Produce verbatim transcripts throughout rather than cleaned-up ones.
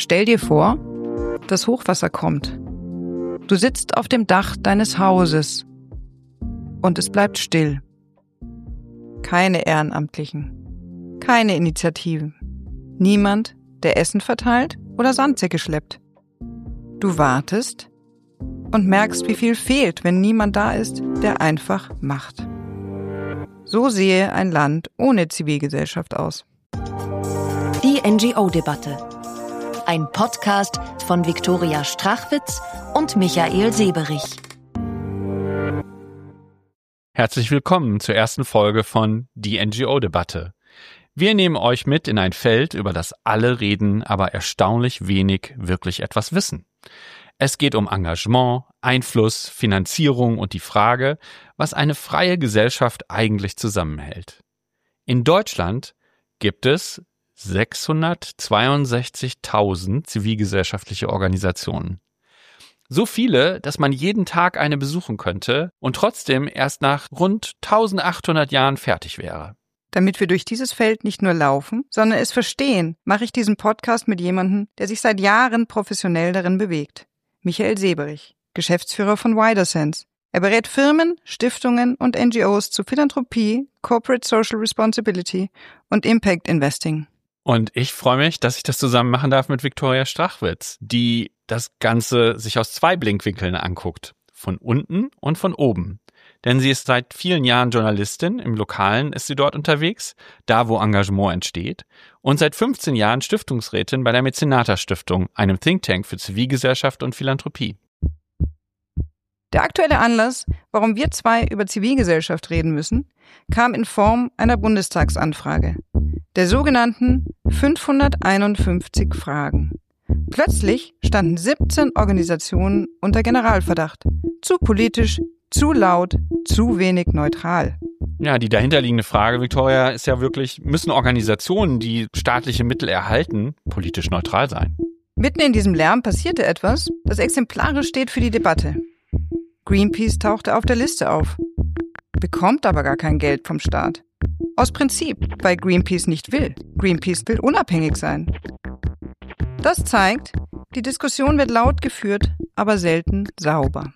Stell dir vor, das Hochwasser kommt. Du sitzt auf dem Dach deines Hauses und es bleibt still. Keine Ehrenamtlichen, keine Initiativen, niemand, der Essen verteilt oder Sandsäcke schleppt. Du wartest und merkst, wie viel fehlt, wenn niemand da ist, der einfach macht. So sehe ein Land ohne Zivilgesellschaft aus. Die N G O-Debatte. Ein Podcast von Viktoria Strachwitz und Michael Seberich. Herzlich willkommen zur ersten Folge von Die N G O-Debatte. Wir nehmen euch mit in ein Feld, über das alle reden, aber erstaunlich wenig wirklich etwas wissen. Es geht um Engagement, Einfluss, Finanzierung und die Frage, was eine freie Gesellschaft eigentlich zusammenhält. In Deutschland gibt es sechshundertzweiundsechzigtausend zivilgesellschaftliche Organisationen. So viele, dass man jeden Tag eine besuchen könnte und trotzdem erst nach rund eintausendachthundert Jahren fertig wäre. Damit wir durch dieses Feld nicht nur laufen, sondern es verstehen, mache ich diesen Podcast mit jemandem, der sich seit Jahren professionell darin bewegt. Michael Seberich, Geschäftsführer von Widersense. Er berät Firmen, Stiftungen und N G Os zu Philanthropie, Corporate Social Responsibility und Impact Investing. Und ich freue mich, dass ich das zusammen machen darf mit Viktoria Strachwitz, die das Ganze sich aus zwei Blickwinkeln anguckt. Von unten und von oben. Denn sie ist seit vielen Jahren Journalistin, im Lokalen ist sie dort unterwegs, da wo Engagement entsteht. Und seit fünfzehn Jahren Stiftungsrätin bei der Mäzenata Stiftung, einem Think Tank für Zivilgesellschaft und Philanthropie. Der aktuelle Anlass, warum wir zwei über Zivilgesellschaft reden müssen, kam in Form einer Bundestagsanfrage, der sogenannten fünfhunderteinundfünfzig Fragen. Plötzlich standen siebzehn Organisationen unter Generalverdacht. Zu politisch, zu laut, zu wenig neutral. Ja, die dahinterliegende Frage, Viktoria, ist ja wirklich, müssen Organisationen, die staatliche Mittel erhalten, politisch neutral sein? Mitten in diesem Lärm passierte etwas, das exemplarisch steht für die Debatte. Greenpeace tauchte auf der Liste auf, bekommt aber gar kein Geld vom Staat. Aus Prinzip, weil Greenpeace nicht will. Greenpeace will unabhängig sein. Das zeigt, die Diskussion wird laut geführt, aber selten sauber.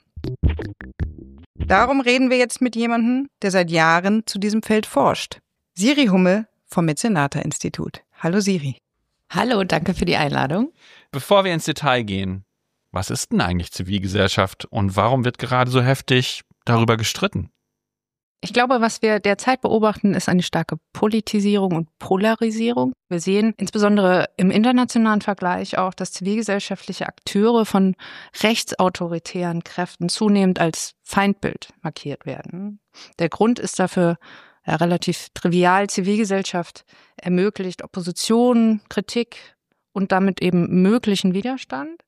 Darum reden wir jetzt mit jemandem, der seit Jahren zu diesem Feld forscht. Siri Hummel vom Mäzenata-Institut. Hallo Siri. Hallo, danke für die Einladung. Bevor wir ins Detail gehen, was ist denn eigentlich Zivilgesellschaft und warum wird gerade so heftig darüber gestritten? Ich glaube, was wir derzeit beobachten, ist eine starke Politisierung und Polarisierung. Wir sehen insbesondere im internationalen Vergleich auch, dass zivilgesellschaftliche Akteure von rechtsautoritären Kräften zunehmend als Feindbild markiert werden. Der Grund ist dafür ja, relativ trivial. Zivilgesellschaft ermöglicht Opposition, Kritik und damit eben möglichen Widerstand.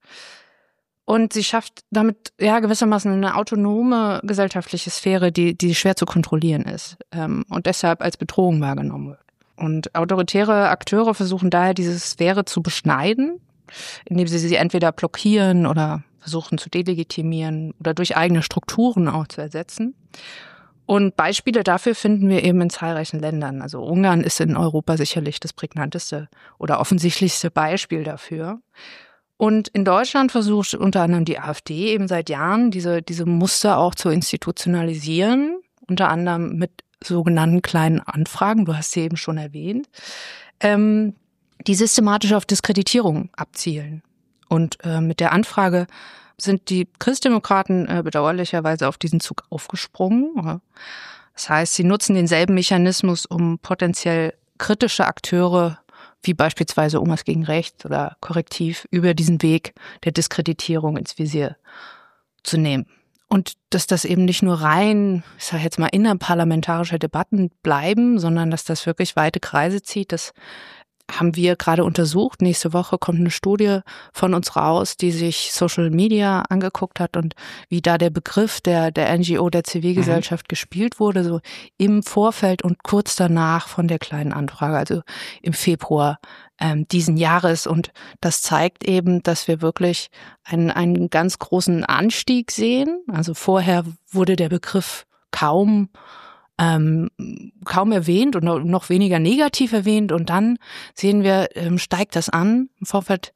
Und sie schafft damit ja gewissermaßen eine autonome gesellschaftliche Sphäre, die, die schwer zu kontrollieren ist ähm, und deshalb als Bedrohung wahrgenommen wird. Und autoritäre Akteure versuchen daher, diese Sphäre zu beschneiden, indem sie sie entweder blockieren oder versuchen zu delegitimieren oder durch eigene Strukturen auch zu ersetzen. Und Beispiele dafür finden wir eben in zahlreichen Ländern. Also Ungarn ist in Europa sicherlich das prägnanteste oder offensichtlichste Beispiel dafür. Und in Deutschland versucht unter anderem die AfD eben seit Jahren, diese, diese Muster auch zu institutionalisieren, unter anderem mit sogenannten kleinen Anfragen, du hast sie eben schon erwähnt, ähm, die systematisch auf Diskreditierung abzielen. Und äh, mit der Anfrage sind die Christdemokraten äh, bedauerlicherweise auf diesen Zug aufgesprungen. Das heißt, sie nutzen denselben Mechanismus, um potenziell kritische Akteure wie beispielsweise Omas gegen Rechts oder Korrektiv, über diesen Weg der Diskreditierung ins Visier zu nehmen. Und dass das eben nicht nur rein, ich sage jetzt mal, innerparlamentarische Debatten bleiben, sondern dass das wirklich weite Kreise zieht, das haben wir gerade untersucht. Nächste Woche kommt eine Studie von uns raus, die sich Social Media angeguckt hat und wie da der Begriff der, der N G O, der Zivilgesellschaft mhm. gespielt wurde, so im Vorfeld und kurz danach von der kleinen Anfrage, also im Februar ähm, diesen Jahres. Und das zeigt eben, dass wir wirklich einen, einen ganz großen Anstieg sehen. Also vorher wurde der Begriff kaum Ähm, kaum erwähnt und noch weniger negativ erwähnt. Und dann sehen wir, ähm, steigt das an. Im Vorfeld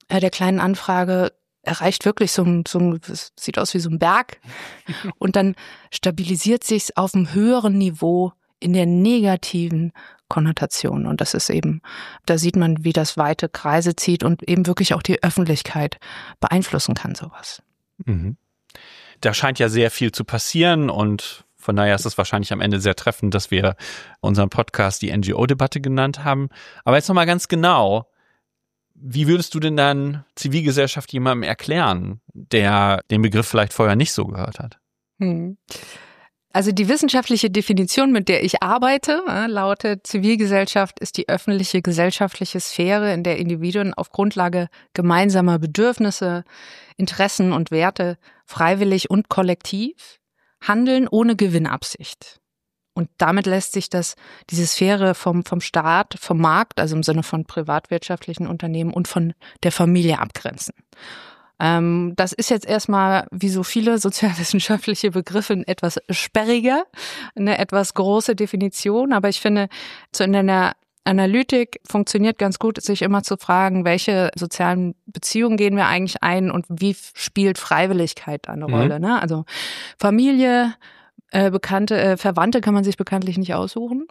äh, der kleinen Anfrage erreicht wirklich so ein, so ein, das sieht aus wie so ein Berg und dann stabilisiert sich's auf einem höheren Niveau in der negativen Konnotation. Und das ist eben, da sieht man, wie das weite Kreise zieht und eben wirklich auch die Öffentlichkeit beeinflussen kann, sowas. Mhm. Da scheint ja sehr viel zu passieren und von daher ist es wahrscheinlich am Ende sehr treffend, dass wir unseren Podcast die N G O-Debatte genannt haben. Aber jetzt nochmal ganz genau, wie würdest du denn dann Zivilgesellschaft jemandem erklären, der den Begriff vielleicht vorher nicht so gehört hat? Hm. Also die wissenschaftliche Definition, mit der ich arbeite, äh, lautet, Zivilgesellschaft ist die öffentliche gesellschaftliche Sphäre, in der Individuen auf Grundlage gemeinsamer Bedürfnisse, Interessen und Werte freiwillig und kollektiv handeln ohne Gewinnabsicht. Und damit lässt sich das, diese Sphäre vom, vom Staat, vom Markt, also im Sinne von privatwirtschaftlichen Unternehmen und von der Familie abgrenzen. Ähm, das ist jetzt erstmal, wie so viele sozialwissenschaftliche Begriffe, etwas sperriger, eine etwas große Definition. Aber ich finde, so in einer Analytik funktioniert ganz gut, sich immer zu fragen, welche sozialen Beziehungen gehen wir eigentlich ein und wie spielt Freiwilligkeit eine mhm. Rolle, ne? Also Familie, Äh, Bekannte, äh, Verwandte kann man sich bekanntlich nicht aussuchen.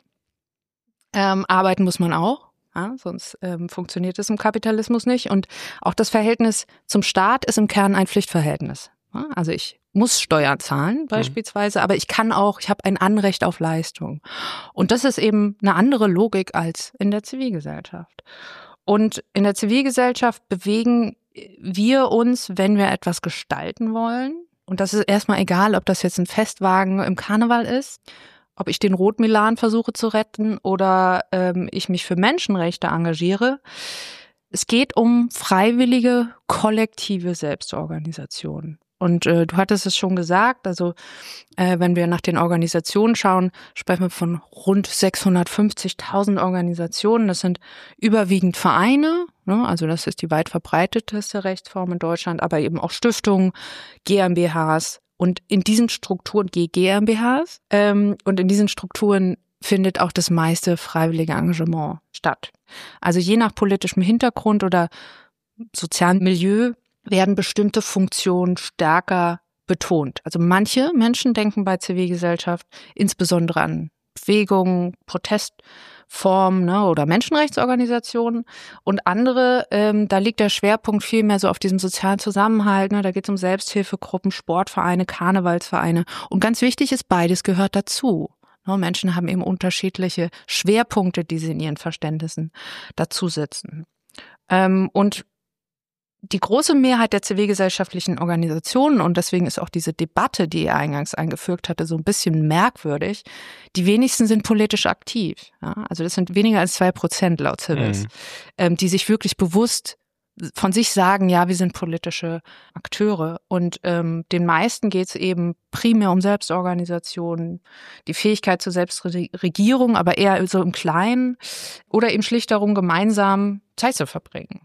Ähm, arbeiten muss man auch, ja, sonst ähm, funktioniert es im Kapitalismus nicht. Und auch das Verhältnis zum Staat ist im Kern ein Pflichtverhältnis. Ja, also ich muss Steuern zahlen beispielsweise, mhm. aber ich kann auch, ich habe ein Anrecht auf Leistung. Und das ist eben eine andere Logik als in der Zivilgesellschaft. Und in der Zivilgesellschaft bewegen wir uns, wenn wir etwas gestalten wollen. Und das ist erstmal egal, ob das jetzt ein Festwagen im Karneval ist, ob ich den Rot-Milan versuche zu retten oder ähm, ich mich für Menschenrechte engagiere. Es geht um freiwillige, kollektive Selbstorganisation. Und äh, du hattest es schon gesagt, also äh, wenn wir nach den Organisationen schauen, sprechen wir von rund sechshundertfünfzigtausend Organisationen. Das sind überwiegend Vereine, ne? Also das ist die weit verbreiteteste Rechtsform in Deutschland, aber eben auch Stiftungen, GmbHs und in diesen Strukturen G GmbHs ähm, und in diesen Strukturen findet auch das meiste freiwillige Engagement statt. Also je nach politischem Hintergrund oder sozialem Milieu werden bestimmte Funktionen stärker betont. Also manche Menschen denken bei Zivilgesellschaft insbesondere an Bewegungen, Protestformen, ne, oder Menschenrechtsorganisationen und andere, ähm, da liegt der Schwerpunkt viel mehr so auf diesem sozialen Zusammenhalt. Ne, da geht es um Selbsthilfegruppen, Sportvereine, Karnevalsvereine und ganz wichtig ist, beides gehört dazu. Ne, Menschen haben eben unterschiedliche Schwerpunkte, die sie in ihren Verständnissen dazusetzen. Ähm, und die große Mehrheit der zivilgesellschaftlichen Organisationen, und deswegen ist auch diese Debatte, die ihr eingangs eingefügt hatte, so ein bisschen merkwürdig, die wenigsten sind politisch aktiv. Ja? Also das sind weniger als zwei Prozent laut Civis, mhm. ähm, die sich wirklich bewusst von sich sagen, ja, wir sind politische Akteure. Und ähm, den meisten geht es eben primär um Selbstorganisation, die Fähigkeit zur Selbstregierung, aber eher so im Kleinen oder eben schlicht darum, gemeinsam Zeit zu verbringen.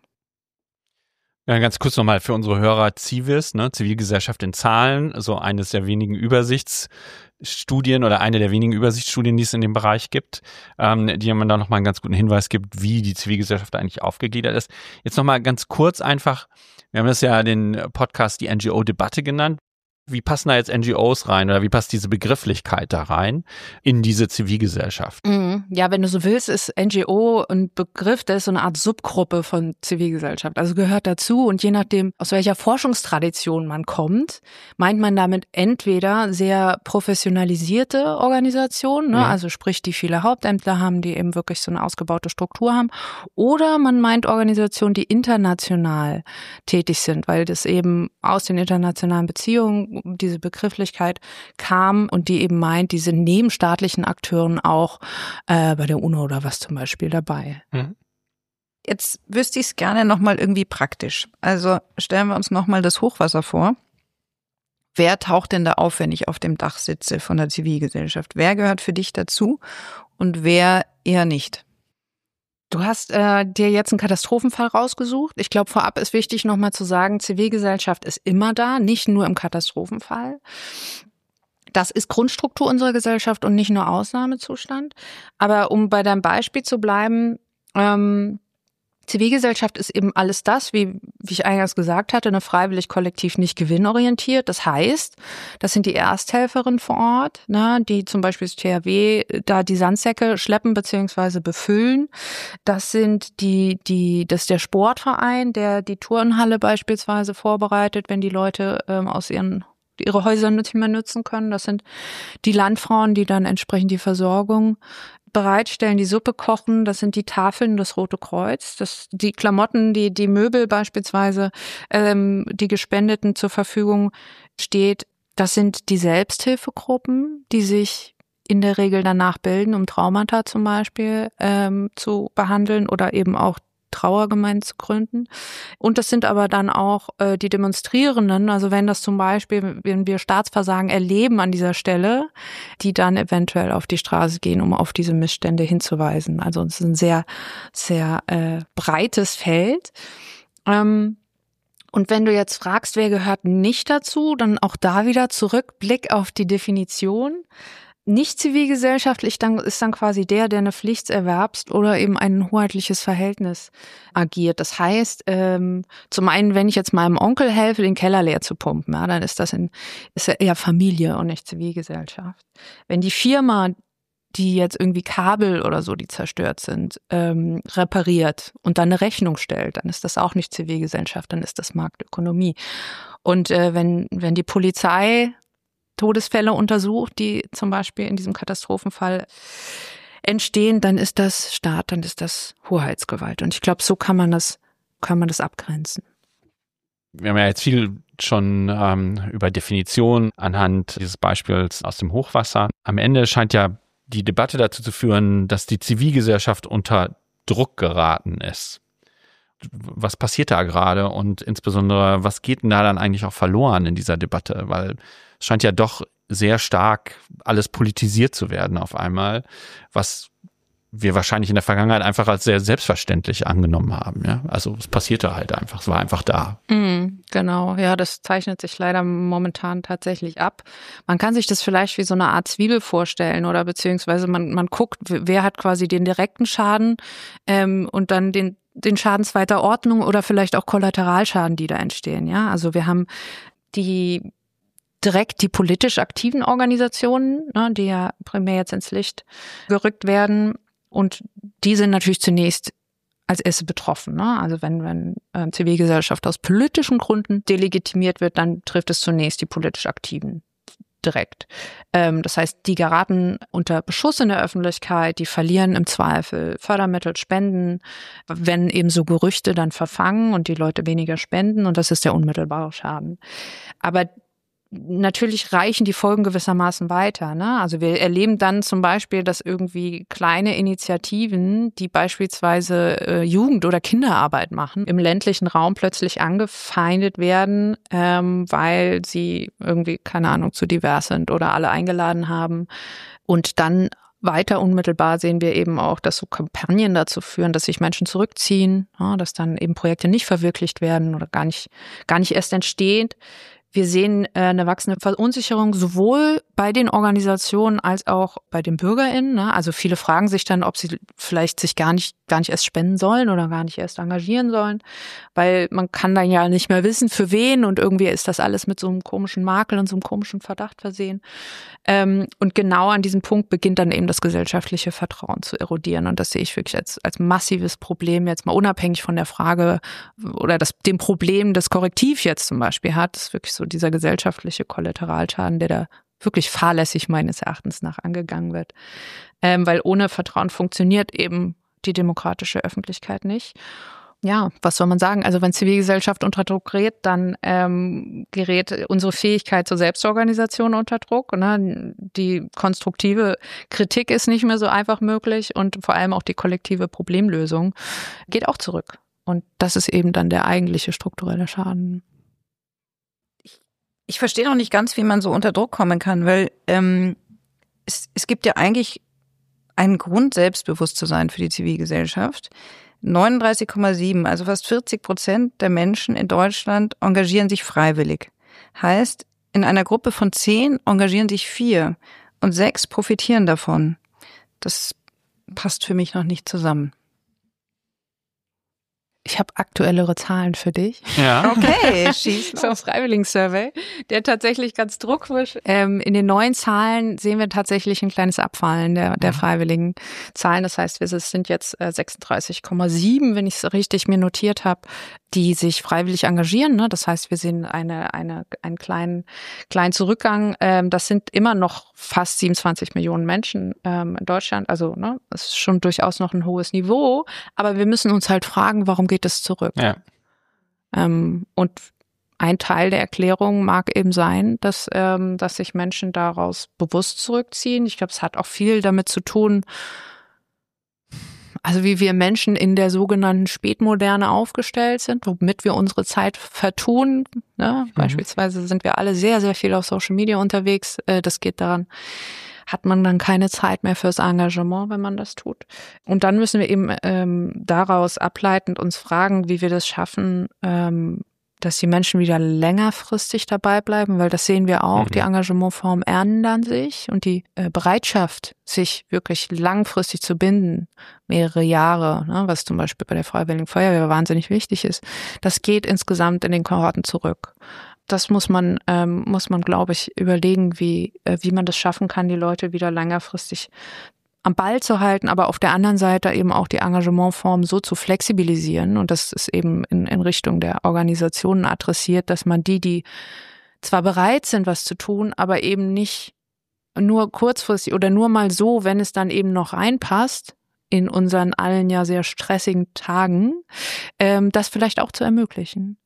Ja, ganz kurz nochmal für unsere Hörer Civis, ne, Zivilgesellschaft in Zahlen, so eines der wenigen Übersichtsstudien oder eine der wenigen Übersichtsstudien, die es in dem Bereich gibt, ähm, die man da nochmal einen ganz guten Hinweis gibt, wie die Zivilgesellschaft eigentlich aufgegliedert ist. Jetzt nochmal ganz kurz einfach, wir haben das ja den Podcast die N G O-Debatte genannt. Wie passen da jetzt N G Os rein oder wie passt diese Begrifflichkeit da rein in diese Zivilgesellschaft? Mhm. Ja, wenn du so willst, ist N G O ein Begriff, der ist so eine Art Subgruppe von Zivilgesellschaft, also gehört dazu und je nachdem, aus welcher Forschungstradition man kommt, meint man damit entweder sehr professionalisierte Organisationen, ne? Mhm. Also sprich, die viele Hauptämter haben, die eben wirklich so eine ausgebaute Struktur haben, oder man meint Organisationen, die international tätig sind, weil das eben aus den internationalen Beziehungen diese Begrifflichkeit kam und die eben meint, diese nebenstaatlichen Akteuren auch äh, bei der UNO oder was zum Beispiel dabei. Mhm. Jetzt wüsste ich es gerne nochmal irgendwie praktisch. Also stellen wir uns nochmal das Hochwasser vor. Wer taucht denn da auf, wenn ich auf dem Dach sitze von der Zivilgesellschaft? Wer gehört für dich dazu und wer eher nicht? Du hast äh, dir jetzt einen Katastrophenfall rausgesucht. Ich glaube, vorab ist wichtig, nochmal zu sagen, Zivilgesellschaft ist immer da, nicht nur im Katastrophenfall. Das ist Grundstruktur unserer Gesellschaft und nicht nur Ausnahmezustand. Aber um bei deinem Beispiel zu bleiben, ähm, Zivilgesellschaft ist eben alles das, wie, wie ich eingangs gesagt hatte, eine freiwillig kollektiv nicht gewinnorientiert. Das heißt, das sind die Ersthelferinnen vor Ort, ne, die zum Beispiel das T H W da die Sandsäcke schleppen bzw. befüllen. Das sind die, die, das ist der Sportverein, der die Turnhalle beispielsweise vorbereitet, wenn die Leute ähm, aus ihren ihre Häuser nicht mehr nutzen können. Das sind die Landfrauen, die dann entsprechend die Versorgung bereitstellen, die Suppe kochen. Das sind die Tafeln, das Rote Kreuz. Das, die Klamotten, die, die Möbel beispielsweise, ähm, die Gespendeten zur Verfügung steht. Das sind die Selbsthilfegruppen, die sich in der Regel danach bilden, um Traumata zum Beispiel ähm, zu behandeln oder eben auch Trauergemeinden zu gründen. Und das sind aber dann auch äh, die Demonstrierenden, also wenn das zum Beispiel, wenn wir Staatsversagen erleben an dieser Stelle, die dann eventuell auf die Straße gehen, um auf diese Missstände hinzuweisen. Also es ist ein sehr, sehr äh, breites Feld. Ähm, und wenn du jetzt fragst, wer gehört nicht dazu, dann auch da wieder zurück, Blick auf die Definition. Nicht zivilgesellschaftlich dann ist dann quasi der, der eine Pflichtserwerbst oder eben ein hoheitliches Verhältnis agiert. Das heißt, ähm, zum einen, wenn ich jetzt meinem Onkel helfe, den Keller leer zu pumpen, ja, dann ist das in, ist ja eher Familie und nicht Zivilgesellschaft. Wenn die Firma, die jetzt irgendwie Kabel oder so, die zerstört sind, ähm, repariert und dann eine Rechnung stellt, dann ist das auch nicht Zivilgesellschaft, dann ist das Marktökonomie. Und äh, wenn wenn die Polizei Todesfälle untersucht, die zum Beispiel in diesem Katastrophenfall entstehen, dann ist das Staat, dann ist das Hoheitsgewalt. Und ich glaube, so kann man das, kann man das abgrenzen. Wir haben ja jetzt viel schon ähm, über Definition anhand dieses Beispiels aus dem Hochwasser. Am Ende scheint ja die Debatte dazu zu führen, dass die Zivilgesellschaft unter Druck geraten ist. Was passiert da gerade und insbesondere, was geht denn da dann eigentlich auch verloren in dieser Debatte? Weil es scheint ja doch sehr stark alles politisiert zu werden auf einmal, was wir wahrscheinlich in der Vergangenheit einfach als sehr selbstverständlich angenommen haben. Ja? Also es passierte halt einfach, es war einfach da. Mm, genau, ja, das zeichnet sich leider momentan tatsächlich ab. Man kann sich das vielleicht wie so eine Art Zwiebel vorstellen oder beziehungsweise man, man guckt, wer hat quasi den direkten Schaden ähm, und dann den den Schaden zweiter Ordnung oder vielleicht auch Kollateralschaden, die da entstehen. Ja, also wir haben die direkt die politisch aktiven Organisationen, ne, die ja primär jetzt ins Licht gerückt werden. Und die sind natürlich zunächst als erste betroffen. Ne? Also wenn, wenn äh, Zivilgesellschaft aus politischen Gründen delegitimiert wird, dann trifft es zunächst die politisch Aktiven direkt. Ähm, das heißt, die geraten unter Beschuss in der Öffentlichkeit, die verlieren im Zweifel Fördermittel, Spenden, wenn eben so Gerüchte dann verfangen und die Leute weniger spenden, und das ist der unmittelbare Schaden. Aber natürlich reichen die Folgen gewissermaßen weiter. Ne? Also wir erleben dann zum Beispiel, dass irgendwie kleine Initiativen, die beispielsweise äh, Jugend- oder Kinderarbeit machen, im ländlichen Raum plötzlich angefeindet werden, ähm, weil sie irgendwie, keine Ahnung, zu divers sind oder alle eingeladen haben. Und dann weiter unmittelbar sehen wir eben auch, dass so Kampagnen dazu führen, dass sich Menschen zurückziehen, ja, dass dann eben Projekte nicht verwirklicht werden oder gar nicht, gar nicht erst entstehen. Wir sehen äh, eine wachsende Verunsicherung sowohl bei den Organisationen als auch bei den BürgerInnen. Ne? Also viele fragen sich dann, ob sie vielleicht sich gar nicht, gar nicht erst spenden sollen oder gar nicht erst engagieren sollen, weil man kann dann ja nicht mehr wissen, für wen, und irgendwie ist das alles mit so einem komischen Makel und so einem komischen Verdacht versehen. Ähm, und genau an diesem Punkt beginnt dann eben das gesellschaftliche Vertrauen zu erodieren, und das sehe ich wirklich als, als massives Problem, jetzt mal unabhängig von der Frage oder das, dem Problem, das Korrektiv jetzt zum Beispiel hat. Das ist wirklich so dieser gesellschaftliche Kollateralschaden, der da wirklich fahrlässig meines Erachtens nach angegangen wird. Ähm, weil ohne Vertrauen funktioniert eben die demokratische Öffentlichkeit nicht. Ja, was soll man sagen? Also wenn Zivilgesellschaft unter Druck gerät, dann ähm, gerät unsere Fähigkeit zur Selbstorganisation unter Druck. Ne? Die konstruktive Kritik ist nicht mehr so einfach möglich, und vor allem auch die kollektive Problemlösung geht auch zurück. Und das ist eben dann der eigentliche strukturelle Schaden. Ich verstehe noch nicht ganz, wie man so unter Druck kommen kann, weil ähm, es, es gibt ja eigentlich einen Grund, selbstbewusst zu sein für die Zivilgesellschaft. neununddreißig Komma sieben, also fast vierzig Prozent der Menschen in Deutschland engagieren sich freiwillig. Heißt, in einer Gruppe von zehn engagieren sich vier und sechs profitieren davon. Das passt für mich noch nicht zusammen. Ich habe aktuellere Zahlen für dich. Ja. Okay, schieß los. Vom Freiwilligen-Survey, der tatsächlich ganz druckfrisch. Ähm, in den neuen Zahlen sehen wir tatsächlich ein kleines Abfallen der, der freiwilligen Zahlen. Das heißt, wir sind jetzt äh, sechsunddreißig Komma sieben, wenn ich es richtig mir notiert habe, die sich freiwillig engagieren. Ne? Das heißt, wir sehen eine, eine, einen kleinen, kleinen Zurückgang. Ähm, das sind immer noch fast siebenundzwanzig Millionen Menschen ähm, in Deutschland. Also ne, das ist schon durchaus noch ein hohes Niveau. Aber wir müssen uns halt fragen, warum geht es zurück? Ja. Ähm, und ein Teil der Erklärung mag eben sein, dass, ähm, dass sich Menschen daraus bewusst zurückziehen. Ich glaube, es hat auch viel damit zu tun, also wie wir Menschen in der sogenannten Spätmoderne aufgestellt sind, womit wir unsere Zeit vertun. Ne? Mhm. Beispielsweise sind wir alle sehr, sehr viel auf Social Media unterwegs. Äh, das geht daran, hat man dann keine Zeit mehr fürs Engagement, wenn man das tut. Und dann müssen wir eben ähm, daraus ableitend uns fragen, wie wir das schaffen, ähm, dass die Menschen wieder längerfristig dabei bleiben, weil das sehen wir auch, mhm. die Engagementformen ändern sich und die äh, Bereitschaft, sich wirklich langfristig zu binden, mehrere Jahre, ne, was zum Beispiel bei der Freiwilligen Feuerwehr wahnsinnig wichtig ist, das geht insgesamt in den Kohorten zurück. Das muss man, ähm, muss man, glaube ich, überlegen, wie, äh, wie man das schaffen kann, die Leute wieder längerfristig am Ball zu halten, aber auf der anderen Seite eben auch die Engagementform so zu flexibilisieren. Und das ist eben in, in Richtung der Organisationen adressiert, dass man die, die zwar bereit sind, was zu tun, aber eben nicht nur kurzfristig oder nur mal so, wenn es dann eben noch reinpasst, in unseren allen ja sehr stressigen Tagen, ähm, das vielleicht auch zu ermöglichen.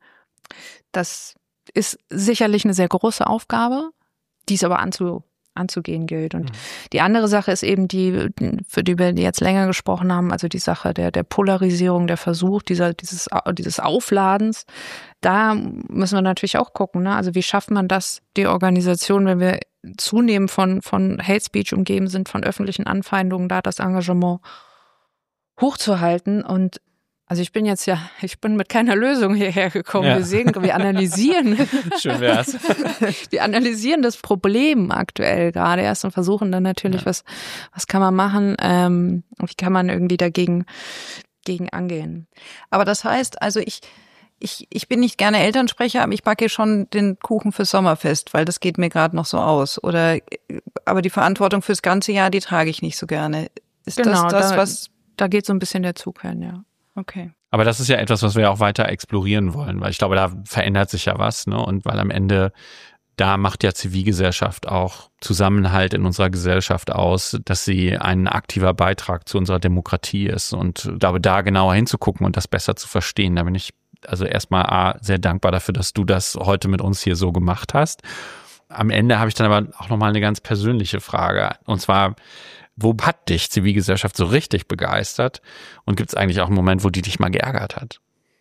Das ist sicherlich eine sehr große Aufgabe, die es aber anzu anzugehen gilt. Und mhm. die andere Sache ist eben die, für die wir jetzt länger gesprochen haben, also die Sache der, der Polarisierung, der Versuch dieser, dieses, dieses Aufladens. Da müssen wir natürlich auch gucken, ne? Also wie schafft man das, die Organisation, wenn wir zunehmend von, von Hate Speech umgeben sind, von öffentlichen Anfeindungen, da das Engagement hochzuhalten. Und also ich bin jetzt ja, ich bin mit keiner Lösung hierher gekommen. Ja. Wir sehen, wir analysieren. Schön wär's. Wir analysieren das Problem aktuell gerade erst und versuchen dann natürlich, ja. was, was kann man machen, ähm, wie kann man irgendwie dagegen, gegen angehen. Aber das heißt, also ich, ich, ich bin nicht gerne Elternsprecher, aber ich backe schon den Kuchen fürs Sommerfest, weil das geht mir gerade noch so aus. Oder, aber die Verantwortung fürs ganze Jahr, die trage ich nicht so gerne. Ist genau, das das, da, was? Da geht so ein bisschen der Zug hin, ja. Okay. Aber das ist ja etwas, was wir auch weiter explorieren wollen, weil ich glaube, da verändert sich ja was, ne? Und weil am Ende, da macht ja Zivilgesellschaft auch Zusammenhalt in unserer Gesellschaft aus, dass sie ein aktiver Beitrag zu unserer Demokratie ist. Und ich glaube, da genauer hinzugucken und das besser zu verstehen, da bin ich also erstmal A, sehr dankbar dafür, dass du das heute mit uns hier so gemacht hast. Am Ende habe ich dann aber auch nochmal eine ganz persönliche Frage. Und zwar, wo hat dich Zivilgesellschaft so richtig begeistert? Und gibt es eigentlich auch einen Moment, wo die dich mal geärgert hat?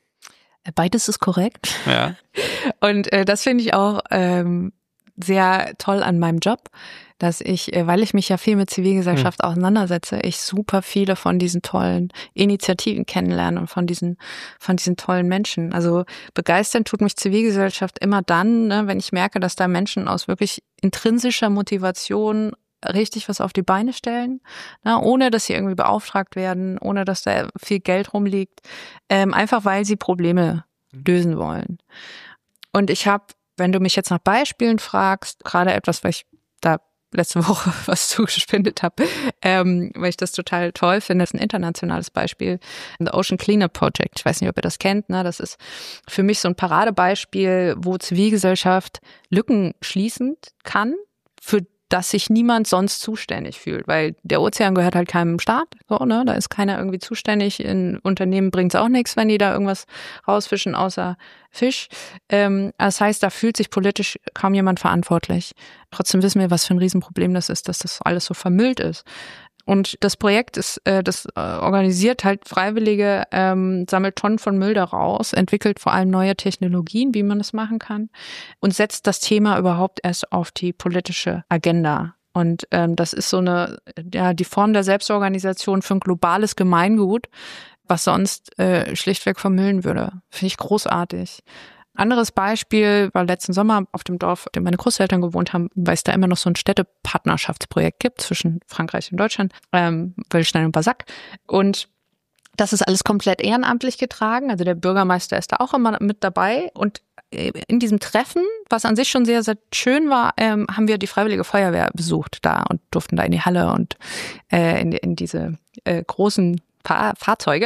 Beides ist korrekt. Ja. Und äh, das finde ich auch ähm, sehr toll an meinem Job, dass ich, äh, weil ich mich ja viel mit Zivilgesellschaft hm. auseinandersetze, ich super viele von diesen tollen Initiativen kennenlerne und von diesen von diesen tollen Menschen. Also begeistern tut mich Zivilgesellschaft immer dann, ne, wenn ich merke, dass da Menschen aus wirklich intrinsischer Motivation richtig was auf die Beine stellen, na, ohne dass sie irgendwie beauftragt werden, ohne dass da viel Geld rumliegt, ähm, einfach weil sie Probleme lösen wollen. Und ich habe, wenn du mich jetzt nach Beispielen fragst, gerade etwas, weil ich da letzte Woche was zugespendet habe, ähm, weil ich das total toll finde, das ist ein internationales Beispiel, The Ocean Cleanup Project. Ich weiß nicht, ob ihr das kennt, ne? Das ist für mich so ein Paradebeispiel, wo Zivilgesellschaft Lücken schließen kann, für dass sich niemand sonst zuständig fühlt, weil der Ozean gehört halt keinem Staat, so, ne, da ist keiner irgendwie zuständig, in Unternehmen bringt's auch nichts, wenn die da irgendwas rausfischen, außer Fisch. Ähm, das heißt, da fühlt sich politisch kaum jemand verantwortlich. Trotzdem wissen wir, was für ein Riesenproblem das ist, dass das alles so vermüllt ist. Und das Projekt ist, äh, das äh, organisiert halt Freiwillige, ähm, sammelt Tonnen von Müll da raus, entwickelt vor allem neue Technologien, wie man das machen kann und setzt das Thema überhaupt erst auf die politische Agenda. Und ähm, das ist so eine, ja, die Form der Selbstorganisation für ein globales Gemeingut, was sonst äh, schlichtweg vermüllen würde. Finde ich großartig. Anderes Beispiel war letzten Sommer auf dem Dorf, in dem meine Großeltern gewohnt haben, weil es da immer noch so ein Städtepartnerschaftsprojekt gibt zwischen Frankreich und Deutschland, ähm, Wölstein und Basac. Und Das ist alles komplett ehrenamtlich getragen. Also der Bürgermeister ist da auch immer mit dabei. Und in diesem Treffen, was an sich schon sehr, sehr schön war, ähm, haben wir die Freiwillige Feuerwehr besucht da und durften da in die Halle und äh, in, in diese äh, großen Fahr- Fahrzeuge.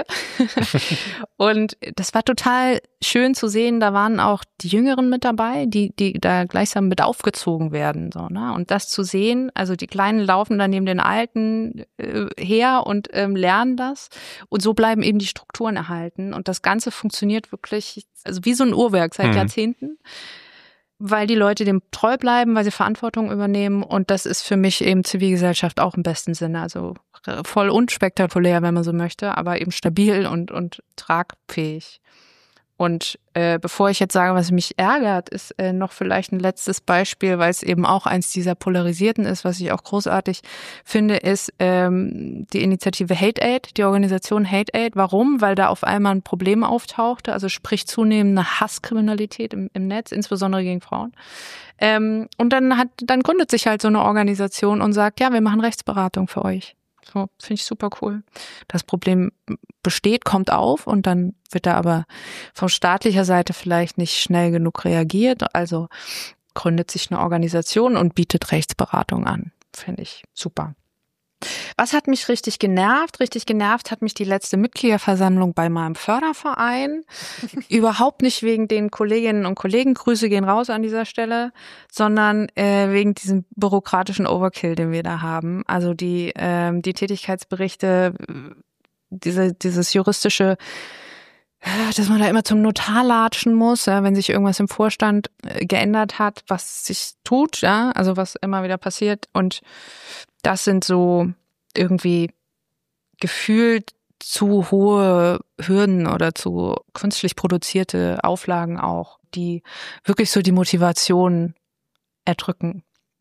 Und das war total schön zu sehen. Da waren auch die Jüngeren mit dabei, die die da gleichsam mit aufgezogen werden. So, ne? Und das zu sehen, also die Kleinen laufen dann neben den Alten äh, her und ähm, lernen das. Und so bleiben eben die Strukturen erhalten. Und das Ganze funktioniert wirklich, also wie so ein Uhrwerk seit Mhm. Jahrzehnten. Weil die Leute dem treu bleiben, weil sie Verantwortung übernehmen. Und das ist für mich eben Zivilgesellschaft auch im besten Sinne. Also voll unspektakulär, wenn man so möchte, aber eben stabil und, und tragfähig. Und äh, bevor ich jetzt sage, was mich ärgert, ist äh, noch vielleicht ein letztes Beispiel, weil es eben auch eins dieser Polarisierten ist, was ich auch großartig finde, ist ähm, die Initiative Hate Aid, die Organisation Hate Aid. Warum? Weil da auf einmal ein Problem auftauchte, also sprich zunehmende Hasskriminalität im, im Netz, insbesondere gegen Frauen. Ähm, und dann hat, dann gründet sich halt so eine Organisation und sagt, ja, wir machen Rechtsberatung für euch. So, finde ich super cool. Das Problem besteht, kommt auf und dann wird da aber von staatlicher Seite vielleicht nicht schnell genug reagiert. Also gründet sich eine Organisation und bietet Rechtsberatung an. Finde ich super. Was hat mich richtig genervt? Richtig genervt hat mich die letzte Mitgliederversammlung bei meinem Förderverein. Überhaupt nicht wegen den Kolleginnen und Kollegen, Grüße gehen raus an dieser Stelle, sondern äh, wegen diesem bürokratischen Overkill, den wir da haben. Also die, ähm, die Tätigkeitsberichte, diese, dieses juristische, dass man da immer zum Notar latschen muss, ja, wenn sich irgendwas im Vorstand äh, geändert hat, was sich tut, ja, also was immer wieder passiert. Und das sind so irgendwie gefühlt zu hohe Hürden oder zu künstlich produzierte Auflagen auch, die wirklich so die Motivation erdrücken.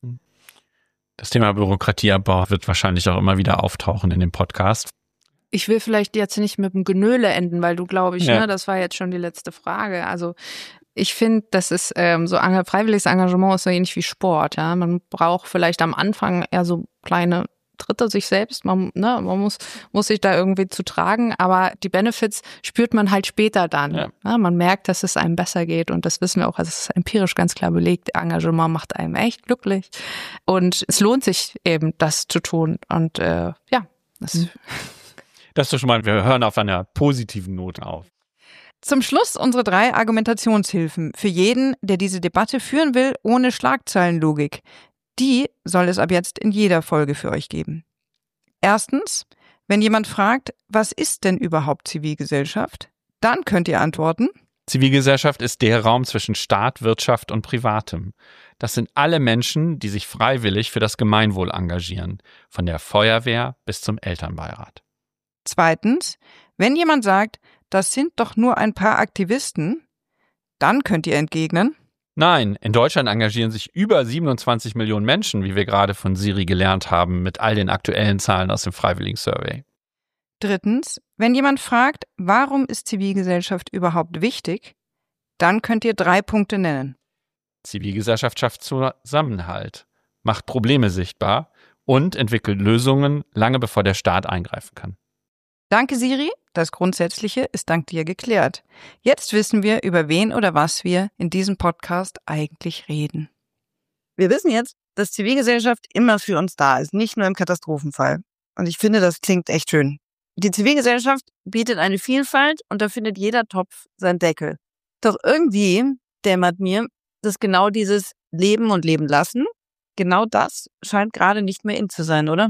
Das Thema Bürokratieabbau wird wahrscheinlich auch immer wieder auftauchen in dem Podcast. Ich will vielleicht jetzt nicht mit dem Genöle enden, weil du, glaube ich, ja. ne, das war jetzt schon die letzte Frage. Also ich finde, das ist ähm, so ein freiwilliges Engagement ist so ähnlich wie Sport. Ja, man braucht vielleicht am Anfang eher so kleine Tritte sich selbst. Man, ne, man muss muss sich da irgendwie zu tragen, aber die Benefits spürt man halt später dann. Ja. Ja, man merkt, dass es einem besser geht und das wissen wir auch. Also es ist empirisch ganz klar belegt. Engagement macht einem echt glücklich und es lohnt sich eben, das zu tun. Und äh, ja, das. Mhm. Das ist doch schon mal, wir hören auf einer positiven Note auf. Zum Schluss unsere drei Argumentationshilfen für jeden, der diese Debatte führen will, ohne Schlagzeilenlogik. Die soll es ab jetzt in jeder Folge für euch geben. Erstens, wenn jemand fragt, was ist denn überhaupt Zivilgesellschaft? Dann könnt ihr antworten: Zivilgesellschaft ist der Raum zwischen Staat, Wirtschaft und Privatem. Das sind alle Menschen, die sich freiwillig für das Gemeinwohl engagieren, von der Feuerwehr bis zum Elternbeirat. Zweitens, wenn jemand sagt, das sind doch nur ein paar Aktivisten, dann könnt ihr entgegnen: Nein, in Deutschland engagieren sich über siebenundzwanzig Millionen Menschen, wie wir gerade von Siri gelernt haben, mit all den aktuellen Zahlen aus dem Freiwilligen-Survey. Drittens, wenn jemand fragt, warum ist Zivilgesellschaft überhaupt wichtig, dann könnt ihr drei Punkte nennen. Zivilgesellschaft schafft Zusammenhalt, macht Probleme sichtbar und entwickelt Lösungen, lange bevor der Staat eingreifen kann. Danke, Siri. Das Grundsätzliche ist dank dir geklärt. Jetzt wissen wir, über wen oder was wir in diesem Podcast eigentlich reden. Wir wissen jetzt, dass Zivilgesellschaft immer für uns da ist, nicht nur im Katastrophenfall. Und ich finde, das klingt echt schön. Die Zivilgesellschaft bietet eine Vielfalt und da findet jeder Topf seinen Deckel. Doch irgendwie dämmert mir, dass genau dieses Leben und Leben lassen, genau das scheint gerade nicht mehr in zu sein, oder?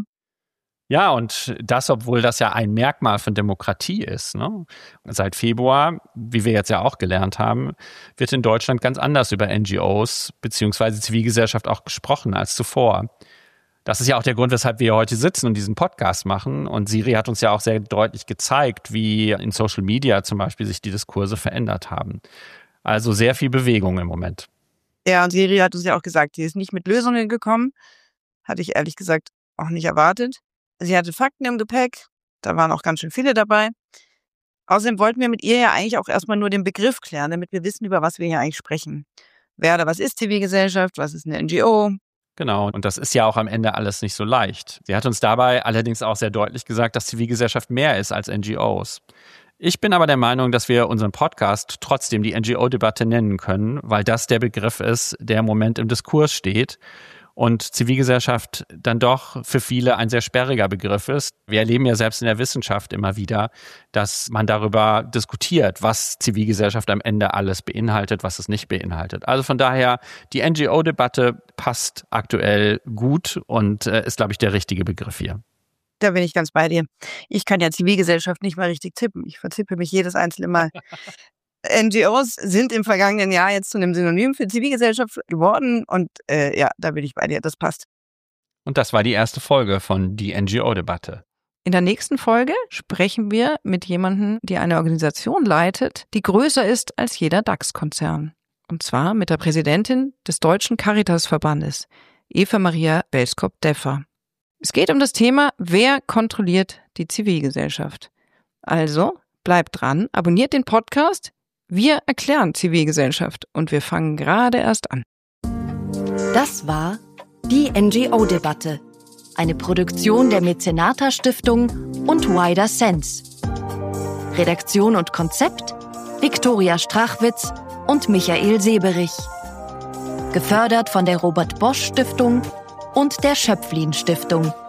Ja, und das, obwohl das ja ein Merkmal von Demokratie ist. Ne? Seit Februar, wie wir jetzt ja auch gelernt haben, wird in Deutschland ganz anders über N G Os bzw. Zivilgesellschaft auch gesprochen als zuvor. Das ist ja auch der Grund, weshalb wir heute sitzen und diesen Podcast machen. Und Siri hat uns ja auch sehr deutlich gezeigt, wie in Social Media zum Beispiel sich die Diskurse verändert haben. Also sehr viel Bewegung im Moment. Ja, und Siri hat uns ja auch gesagt, sie ist nicht mit Lösungen gekommen. Hatte ich ehrlich gesagt auch nicht erwartet. Sie hatte Fakten im Gepäck, da waren auch ganz schön viele dabei. Außerdem wollten wir mit ihr ja eigentlich auch erstmal nur den Begriff klären, damit wir wissen, über was wir hier eigentlich sprechen. Wer oder was ist Zivilgesellschaft, was ist eine N G O, Genau, und das ist ja auch am Ende alles nicht so leicht. Sie hat uns dabei allerdings auch sehr deutlich gesagt, dass Zivilgesellschaft mehr ist als N G Os. Ich bin aber der Meinung, dass wir unseren Podcast trotzdem die N G O-Debatte nennen können, weil das der Begriff ist, der im Moment im Diskurs steht und Zivilgesellschaft dann doch für viele ein sehr sperriger Begriff ist. Wir erleben ja selbst in der Wissenschaft immer wieder, dass man darüber diskutiert, was Zivilgesellschaft am Ende alles beinhaltet, was es nicht beinhaltet. Also von daher, die N G O-Debatte passt aktuell gut und äh, ist, glaube ich, der richtige Begriff hier. Da bin ich ganz bei dir. Ich kann ja Zivilgesellschaft nicht mal richtig tippen. Ich vertippe mich jedes einzelne Mal. N G Os sind im vergangenen Jahr jetzt zu einem Synonym für Zivilgesellschaft geworden und äh, ja, da bin ich bei dir, das passt. Und das war die erste Folge von die N G O-Debatte. In der nächsten Folge sprechen wir mit jemandem, der eine Organisation leitet, die größer ist als jeder DAX-Konzern. Und zwar mit der Präsidentin des Deutschen Caritas-Verbandes, Eva Maria Belskop-Deffer. Es geht um das Thema, wer kontrolliert die Zivilgesellschaft. Also, bleibt dran, abonniert den Podcast. Wir erklären Zivilgesellschaft und wir fangen gerade erst an. Das war die N G O-Debatte, eine Produktion der Mäzenata Stiftung und Wider Sense. Redaktion und Konzept Viktoria Strachwitz und Michael Seberich. Gefördert von der Robert Bosch Stiftung und der Schöpflin Stiftung.